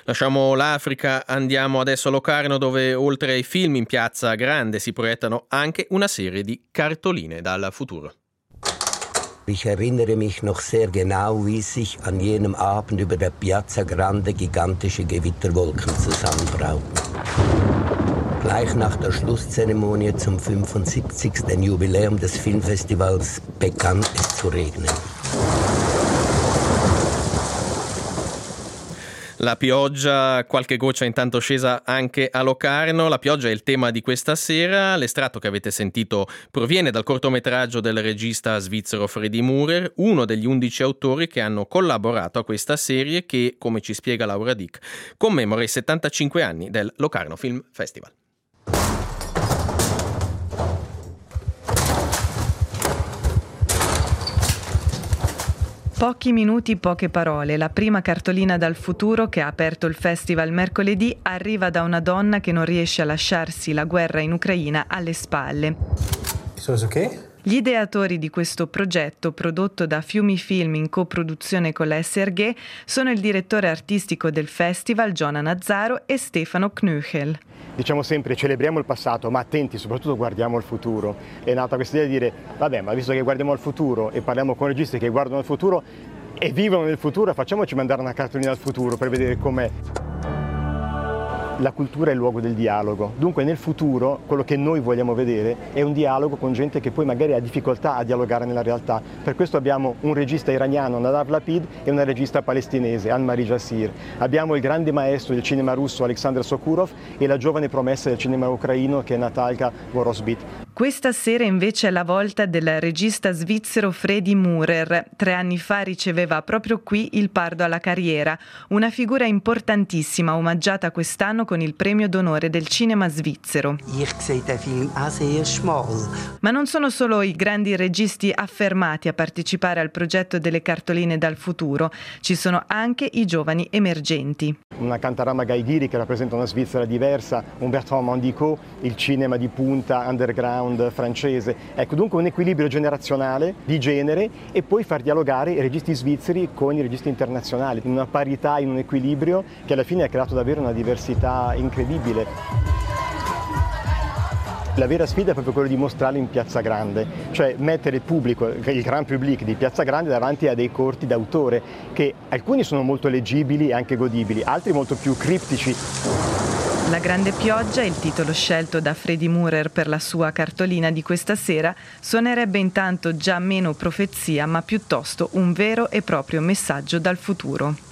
Lasciamo l'Africa, andiamo adesso a Locarno, dove oltre ai film in Piazza Grande si proiettano anche una serie di cartoline dal futuro. Ich erinnere mich noch sehr genau, wie sich an jenem Abend über der Piazza Grande gigantische Gewitterwolken zusammenbrauten. Gleich nach der Schlusszeremonie zum 75. Jubiläum des Filmfestivals begann es zu regnen. La pioggia, qualche goccia intanto scesa anche a Locarno. La pioggia è il tema di questa sera. L'estratto che avete sentito proviene dal cortometraggio del regista svizzero Fredy Murer, uno degli 11 autori che hanno collaborato a questa serie che, come ci spiega Laura Dick, commemora i 75 anni del Locarno Film Festival. Pochi minuti, poche parole. La prima cartolina dal futuro che ha aperto il festival mercoledì arriva da una donna che non riesce a lasciarsi la guerra in Ucraina alle spalle. Gli ideatori di questo progetto, prodotto da Fiumi Film in coproduzione con la SRG, sono il direttore artistico del festival, Giona Nazzaro, e Stefano Knöchel. Diciamo sempre celebriamo il passato, ma attenti, soprattutto guardiamo al futuro. È nata questa idea di dire, vabbè, ma visto che guardiamo al futuro e parliamo con registi che guardano al futuro e vivono nel futuro, facciamoci mandare una cartolina al futuro per vedere com'è. La cultura è il luogo del dialogo, dunque nel futuro quello che noi vogliamo vedere è un dialogo con gente che poi magari ha difficoltà a dialogare nella realtà. Per questo abbiamo un regista iraniano, Nadav Lapid, e una regista palestinese, Anne-Marie Jassir. Abbiamo il grande maestro del cinema russo, Alexander Sokurov, e la giovane promessa del cinema ucraino che è Natalka Vorosbit. Questa sera invece è la volta del regista svizzero Fredy Murer. 3 anni fa riceveva proprio qui il Pardo alla carriera, una figura importantissima omaggiata quest'anno con il premio d'onore del cinema svizzero. Ma non sono solo i grandi registi affermati a partecipare al progetto delle cartoline dal futuro, ci sono anche i giovani emergenti. Una Cantarama Gaidiri che rappresenta una Svizzera diversa, un Bertrand Mandico, il cinema di punta underground francese. Ecco, dunque un equilibrio generazionale, di genere, e poi far dialogare i registi svizzeri con i registi internazionali, in una parità, in un equilibrio che alla fine ha creato davvero una diversità incredibile. La vera sfida è proprio quella di mostrarlo in Piazza Grande, cioè mettere il pubblico, il grand public di Piazza Grande davanti a dei corti d'autore che alcuni sono molto leggibili e anche godibili, altri molto più criptici. La grande pioggia, il titolo scelto da Fredy Murer per la sua cartolina di questa sera, suonerebbe intanto già meno profezia, ma piuttosto un vero e proprio messaggio dal futuro.